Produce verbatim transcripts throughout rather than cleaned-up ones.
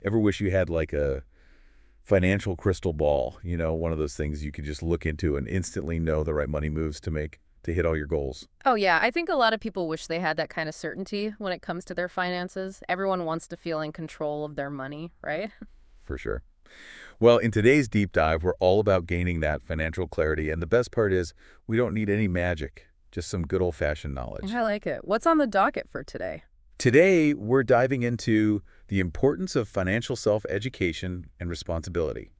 Ever wish you had like a financial crystal ball, you know, one of those things you could just look into and instantly know the right money moves to make to hit all your goals? Oh, yeah. I think a lot of people wish they had that kind of certainty when it comes to their finances. Everyone wants to feel in control of their money, right? For sure. Well, in today's deep dive, we're all about gaining that financial clarity. And the best part is we don't need any magic, just some good old-fashioned knowledge. I like it. What's on the docket for today? Today, we're diving into the importance of financial self-education and responsibility.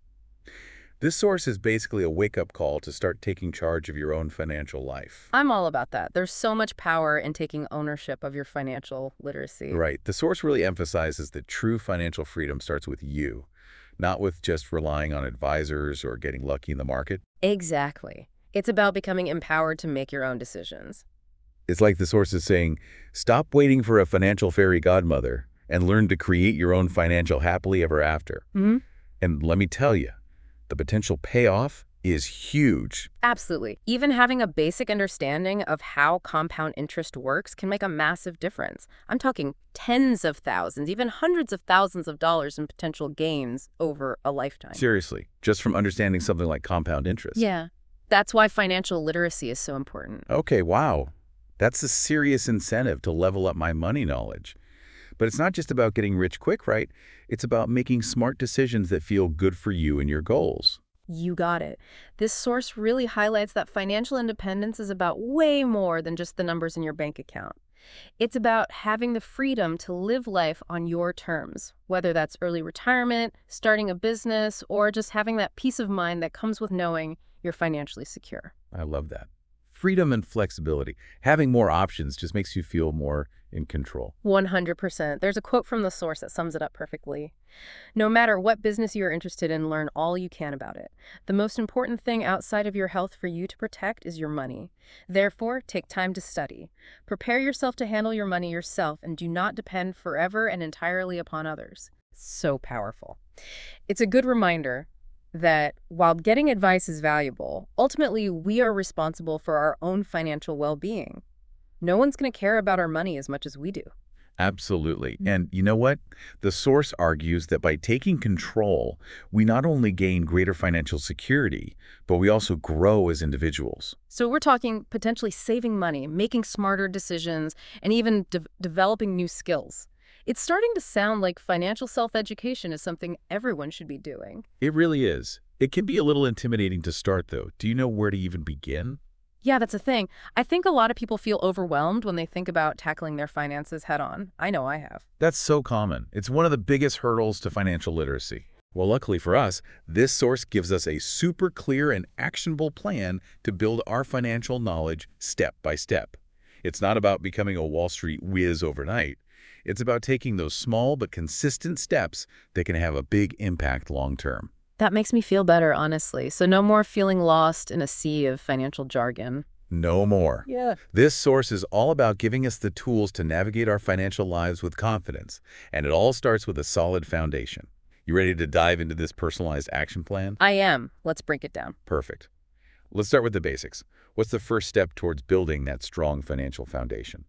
This source is basically a wake-up call to start taking charge of your own financial life. I'm all about that. There's so much power in taking ownership of your financial literacy. Right. The source really emphasizes that true financial freedom starts with you, not with just relying on advisors or getting lucky in the market. Exactly. It's about becoming empowered to make your own decisions. It's like the source is saying, stop waiting for a financial fairy godmother and learn to create your own financial happily ever after. Hmm. And let me tell you, the potential payoff is huge. Absolutely. Even having a basic understanding of how compound interest works can make a massive difference. I'm talking tens of thousands, even hundreds of thousands of dollars in potential gains over a lifetime. Seriously, just from understanding something like compound interest. Yeah. That's why financial literacy is so important. Okay, wow. That's a serious incentive to level up my money knowledge. But it's not just about getting rich quick, right? It's about making smart decisions that feel good for you and your goals. You got it. This source really highlights that financial independence is about way more than just the numbers in your bank account. It's about having the freedom to live life on your terms, whether that's early retirement, starting a business, or just having that peace of mind that comes with knowing you're financially secure. I love that. Freedom and flexibility. Having more options just makes you feel more in control. one hundred percent. There's a quote from the source that sums it up perfectly. No matter what business you're interested in, learn all you can about it. The most important thing outside of your health for you to protect is your money. Therefore, take time to study. Prepare yourself to handle your money yourself and do not depend forever and entirely upon others. So powerful. It's a good reminder that while getting advice is valuable, ultimately we are responsible for our own financial well-being. No one's going to care about our money as much as we do. Absolutely. And you know what? The source argues that by taking control, we not only gain greater financial security, but we also grow as individuals. So we're talking potentially saving money, making smarter decisions, and even de developing new skills. It's starting to sound like financial self-education is something everyone should be doing. It really is. It can be a little intimidating to start, though. Do you know where to even begin? Yeah, that's a thing. I think a lot of people feel overwhelmed when they think about tackling their finances head on. I know I have. That's so common. It's one of the biggest hurdles to financial literacy. Well, luckily for us, this source gives us a super clear and actionable plan to build our financial knowledge step by step. It's not about becoming a Wall Street whiz overnight. It's about taking those small but consistent steps that can have a big impact long term. That makes me feel better, honestly. So no more feeling lost in a sea of financial jargon. No more. Yeah. This source is all about giving us the tools to navigate our financial lives with confidence, and it all starts with a solid foundation. You ready to dive into this personalized action plan? I am. Let's break it down. Perfect. Let's start with the basics. What's the first step towards building that strong financial foundation?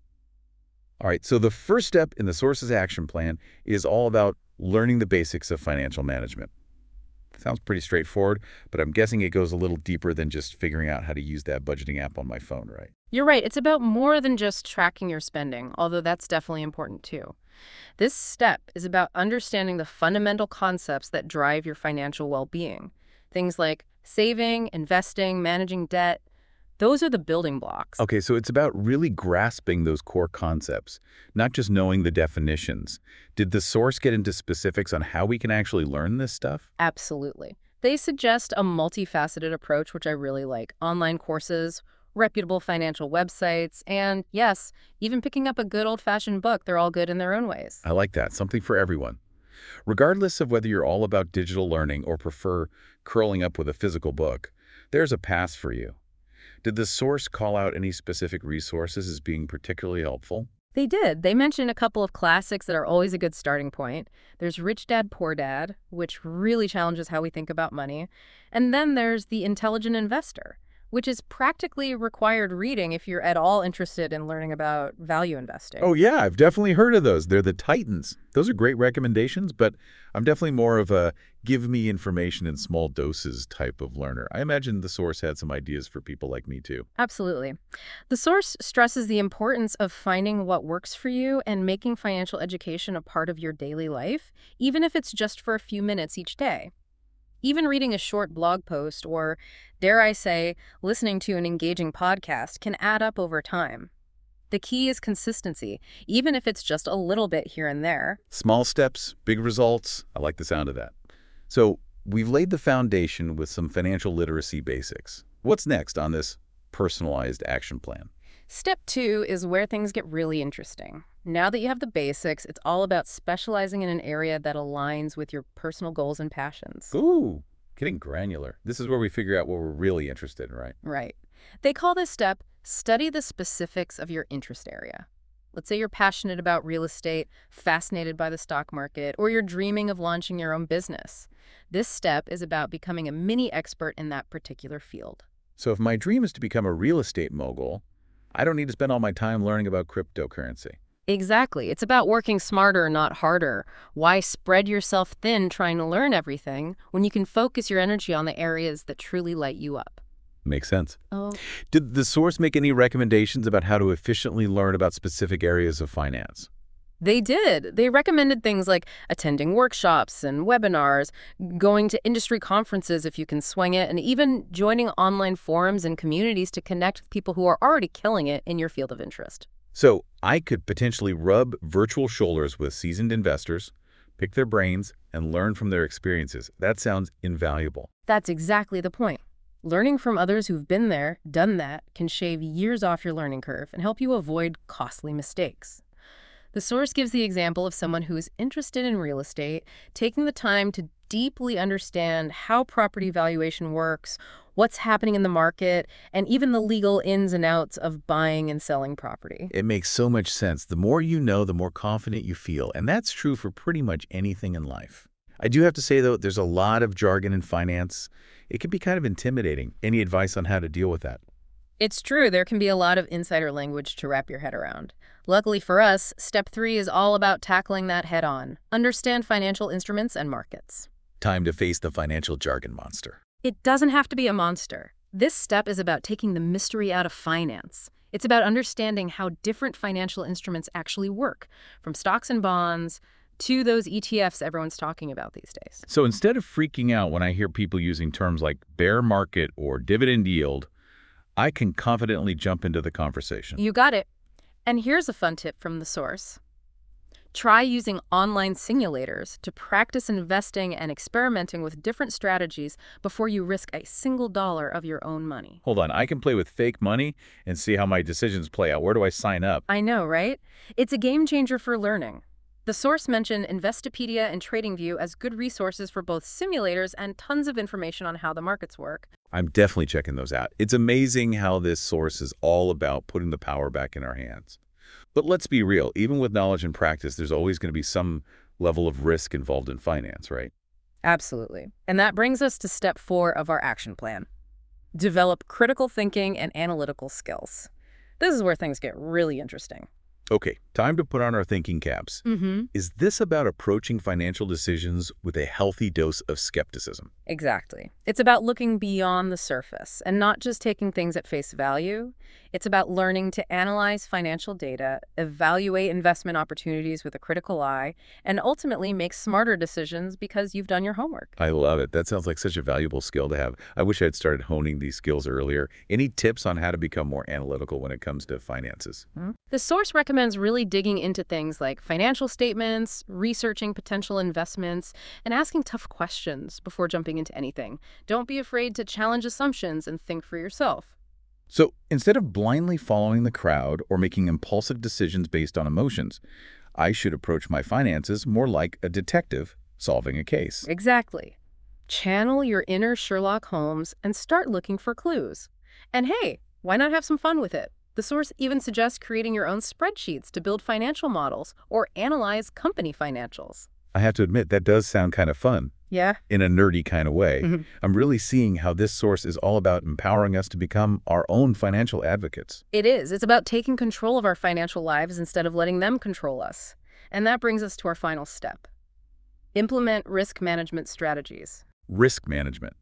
All right, so the first step in the source's action plan is all about learning the basics of financial management. Sounds pretty straightforward, but I'm guessing it goes a little deeper than just figuring out how to use that budgeting app on my phone, right? You're right. It's about more than just tracking your spending, although that's definitely important too. This step is about understanding the fundamental concepts that drive your financial well-being. Things like saving, investing, managing debt. Those are the building blocks. Okay, so it's about really grasping those core concepts, not just knowing the definitions. Did the source get into specifics on how we can actually learn this stuff? Absolutely. They suggest a multifaceted approach, which I really like. Online courses, reputable financial websites, and yes, even picking up a good old-fashioned book. They're all good in their own ways. I like that. Something for everyone. Regardless of whether you're all about digital learning or prefer curling up with a physical book, there's a path for you. Did the source call out any specific resources as being particularly helpful? They did. They mentioned a couple of classics that are always a good starting point. There's Rich Dad, Poor Dad, which really challenges how we think about money. And then there's The Intelligent Investor, which is practically required reading if you're at all interested in learning about value investing. Oh, yeah, I've definitely heard of those. They're the Titans. Those are great recommendations, but I'm definitely more of a give me information in small doses type of learner. I imagine the source had some ideas for people like me, too. Absolutely. The source stresses the importance of finding what works for you and making financial education a part of your daily life, even if it's just for a few minutes each day. Even reading a short blog post or, dare I say, listening to an engaging podcast can add up over time. The key is consistency, even if it's just a little bit here and there. Small steps, big results. I like the sound of that. So we've laid the foundation with some financial literacy basics. What's next on this personalized action plan? Step two is where things get really interesting. Now that you have the basics, it's all about specializing in an area that aligns with your personal goals and passions. Ooh, getting granular. This is where we figure out what we're really interested in, right? Right. They call this step, study the specifics of your interest area. Let's say you're passionate about real estate, fascinated by the stock market, or you're dreaming of launching your own business. This step is about becoming a mini expert in that particular field. So if my dream is to become a real estate mogul, I don't need to spend all my time learning about cryptocurrency. Exactly. It's about working smarter, not harder. Why spread yourself thin trying to learn everything when you can focus your energy on the areas that truly light you up? Makes sense. Oh. Did the source make any recommendations about how to efficiently learn about specific areas of finance? They did. They recommended things like attending workshops and webinars, going to industry conferences if you can swing it, and even joining online forums and communities to connect with people who are already killing it in your field of interest. So I could potentially rub virtual shoulders with seasoned investors, pick their brains, and learn from their experiences. That sounds invaluable. That's exactly the point. Learning from others who've been there, done that, can shave years off your learning curve and help you avoid costly mistakes. The source gives the example of someone who is interested in real estate, taking the time to deeply understand how property valuation works, what's happening in the market, and even the legal ins and outs of buying and selling property. It makes so much sense. The more you know, the more confident you feel, and that's true for pretty much anything in life. I do have to say, though, there's a lot of jargon in finance. It can be kind of intimidating. Any advice on how to deal with that? It's true, there can be a lot of insider language to wrap your head around. Luckily for us, step three is all about tackling that head on. Understand financial instruments and markets. Time to face the financial jargon monster. It doesn't have to be a monster. This step is about taking the mystery out of finance. It's about understanding how different financial instruments actually work, from stocks and bonds to those E T Fs everyone's talking about these days. So instead of freaking out when I hear people using terms like bear market or dividend yield, I can confidently jump into the conversation. You got it. And here's a fun tip from the source. Try using online simulators to practice investing and experimenting with different strategies before you risk a single dollar of your own money. Hold on, I can play with fake money and see how my decisions play out. Where do I sign up? I know, right? It's a game changer for learning. The source mentioned Investopedia and TradingView as good resources for both simulators and tons of information on how the markets work. I'm definitely checking those out. It's amazing how this source is all about putting the power back in our hands. But let's be real, even with knowledge and practice, there's always going to be some level of risk involved in finance, right? Absolutely. And that brings us to step four of our action plan. Develop critical thinking and analytical skills. This is where things get really interesting. Okay, time to put on our thinking caps. Mm-hmm. Is this about approaching financial decisions with a healthy dose of skepticism? Exactly. It's about looking beyond the surface and not just taking things at face value. It's about learning to analyze financial data, evaluate investment opportunities with a critical eye, and ultimately make smarter decisions because you've done your homework. I love it. That sounds like such a valuable skill to have. I wish I had started honing these skills earlier. Any tips on how to become more analytical when it comes to finances? Hmm? The source recommends really digging into things like financial statements, researching potential investments, and asking tough questions before jumping into anything. Don't be afraid to challenge assumptions and think for yourself. So instead of blindly following the crowd or making impulsive decisions based on emotions, I should approach my finances more like a detective solving a case. Exactly. Channel your inner Sherlock Holmes and start looking for clues. And hey, why not have some fun with it? The source even suggests creating your own spreadsheets to build financial models or analyze company financials. I have to admit, that does sound kind of fun. Yeah. in a nerdy kind of way. Mhm. I'm really seeing how this source is all about empowering us to become our own financial advocates. It is. It's about taking control of our financial lives instead of letting them control us. And that brings us to our final step. Implement risk management strategies. Risk management.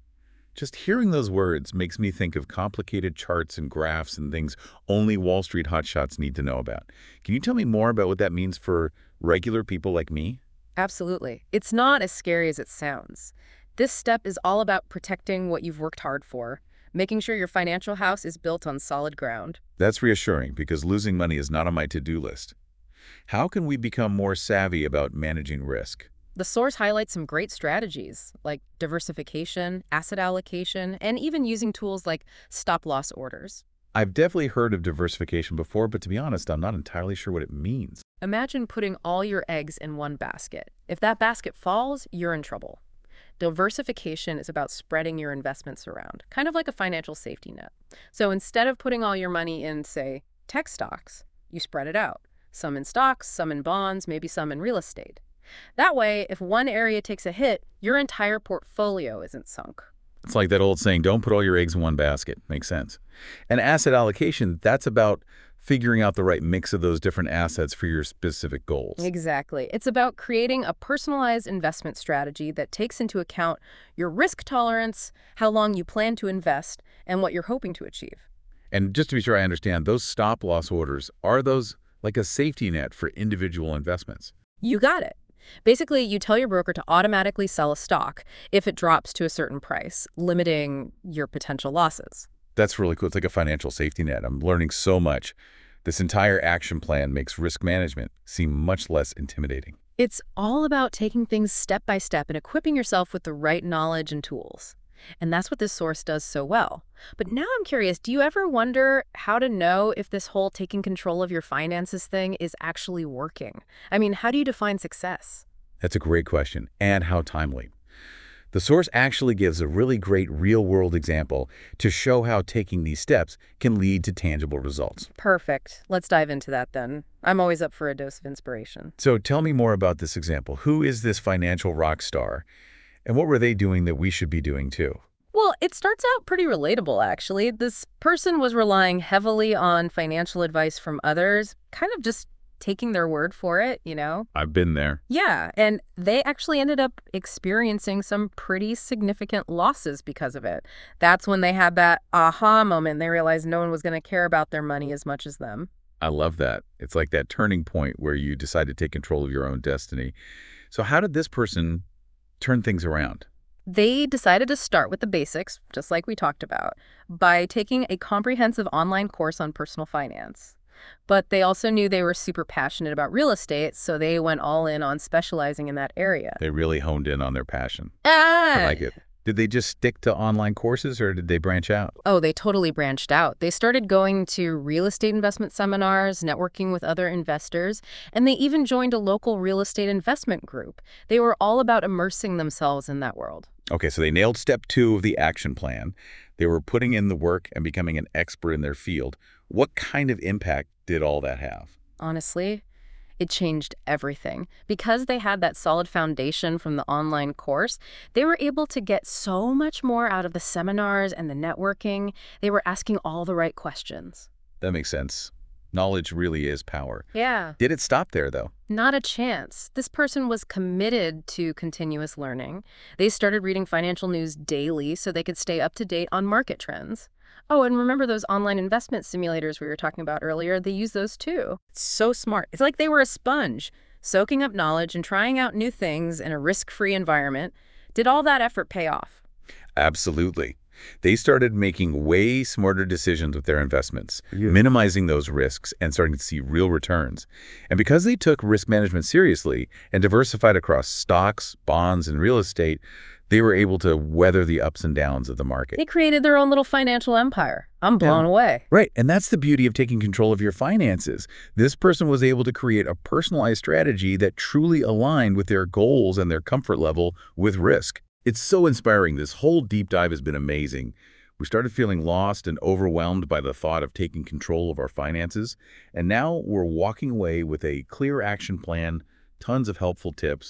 Just hearing those words makes me think of complicated charts and graphs and things only Wall Street hotshots need to know about. Can you tell me more about what that means for regular people like me? Absolutely. It's not as scary as it sounds. This step is all about protecting what you've worked hard for, making sure your financial house is built on solid ground. That's reassuring because losing money is not on my to-do list. How can we become more savvy about managing risk? The source highlights some great strategies like diversification, asset allocation, and even using tools like stop-loss orders. I've definitely heard of diversification before, but to be honest, I'm not entirely sure what it means. Imagine putting all your eggs in one basket. If that basket falls, you're in trouble. Diversification is about spreading your investments around, kind of like a financial safety net. So instead of putting all your money in, say, tech stocks, you spread it out. Some in stocks, some in bonds, maybe some in real estate. That way, if one area takes a hit, your entire portfolio isn't sunk. It's like that old saying, don't put all your eggs in one basket. Makes sense. And asset allocation, that's about figuring out the right mix of those different assets for your specific goals. Exactly. It's about creating a personalized investment strategy that takes into account your risk tolerance, how long you plan to invest, and what you're hoping to achieve. And just to be sure I understand, those stop-loss orders, are those like a safety net for individual investments? You got it. Basically, you tell your broker to automatically sell a stock if it drops to a certain price, limiting your potential losses. That's really cool. It's like a financial safety net. I'm learning so much. This entire action plan makes risk management seem much less intimidating. It's all about taking things step by step and equipping yourself with the right knowledge and tools. And that's what this source does so well. But now I'm curious, do you ever wonder how to know if this whole taking control of your finances thing is actually working? I mean, how do you define success? That's a great question, and how timely. The source actually gives a really great real-world example to show how taking these steps can lead to tangible results. Perfect. Let's dive into that then. I'm always up for a dose of inspiration. So tell me more about this example. Who is this financial rock star, and what were they doing that we should be doing too? Well, it starts out pretty relatable, actually. This person was relying heavily on financial advice from others, kind of just taking their word for it, you know? I've been there. Yeah, and they actually ended up experiencing some pretty significant losses because of it. That's when they had that aha moment. They realized no one was going to care about their money as much as them. I love that. It's like that turning point where you decide to take control of your own destiny. So how did this person turn things around? They decided to start with the basics, just like we talked about, by taking a comprehensive online course on personal finance. But they also knew they were super passionate about real estate, so they went all in on specializing in that area. They really honed in on their passion. Ah! I like it. Did they just stick to online courses or did they branch out? Oh, they totally branched out. They started going to real estate investment seminars, networking with other investors, and they even joined a local real estate investment group. They were all about immersing themselves in that world. Okay, so they nailed step two of the action plan. They were putting in the work and becoming an expert in their field. What kind of impact did all that have? Honestly, it changed everything. Because they had that solid foundation from the online course, they were able to get so much more out of the seminars and the networking. They were asking all the right questions. That makes sense. Knowledge really is power. Yeah. Did it stop there, though? Not a chance. This person was committed to continuous learning. They started reading financial news daily so they could stay up to date on market trends. Oh, and remember those online investment simulators we were talking about earlier? They use those too. It's so smart. It's like they were a sponge, soaking up knowledge and trying out new things in a risk-free environment. Did all that effort pay off? Absolutely. They started making way smarter decisions with their investments, yeah. minimizing those risks and starting to see real returns. And because they took risk management seriously and diversified across stocks, bonds, and real estate, they were able to weather the ups and downs of the market. They created their own little financial empire. I'm blown yeah. away. Right, and that's the beauty of taking control of your finances. This person was able to create a personalized strategy that truly aligned with their goals and their comfort level with risk. It's so inspiring. This whole deep dive has been amazing. We started feeling lost and overwhelmed by the thought of taking control of our finances, and now we're walking away with a clear action plan, tons of helpful tips,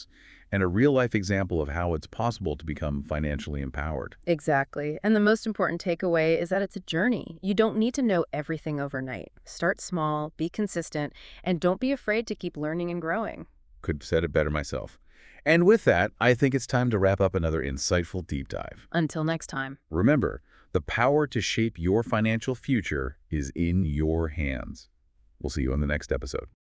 and a real-life example of how it's possible to become financially empowered. Exactly. And the most important takeaway is that it's a journey. You don't need to know everything overnight. Start small, be consistent, and don't be afraid to keep learning and growing. Could have said it better myself. And with that, I think it's time to wrap up another insightful deep dive. Until next time. Remember, the power to shape your financial future is in your hands. We'll see you on the next episode.